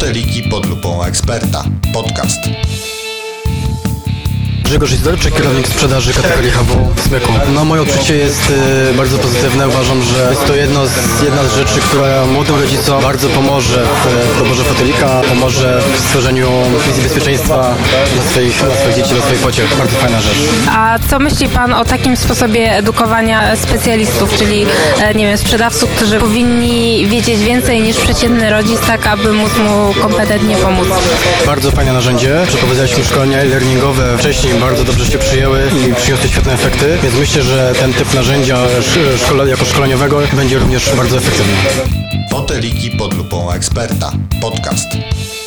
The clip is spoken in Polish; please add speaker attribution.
Speaker 1: Foteliki pod lupą eksperta. Podcast.
Speaker 2: Grzegorz Izdorczyk, kierownik sprzedaży kategorii HW w Smyku. No, moje odczucie jest bardzo pozytywne. Uważam, że jest to jedna z rzeczy, która młodym rodzicom bardzo pomoże w doborze fotelika, pomoże w stworzeniu wizji bezpieczeństwa dla swoich dzieci, dla swoich pociech. Bardzo fajna rzecz.
Speaker 3: A co myśli Pan o takim sposobie edukowania specjalistów, czyli nie wiem, sprzedawców, którzy powinni wiedzieć więcej niż przeciętny rodzic, tak aby móc mu kompetentnie pomóc?
Speaker 2: Bardzo fajne narzędzie. Przeprowadzaliśmy szkolenia e-learningowe wcześniej, bardzo dobrze się przyjęły i przyniosły świetne efekty, więc myślę, że ten typ narzędzia jako szkoleniowego będzie również bardzo efektywny.
Speaker 1: Foteliki pod lupą eksperta. Podcast.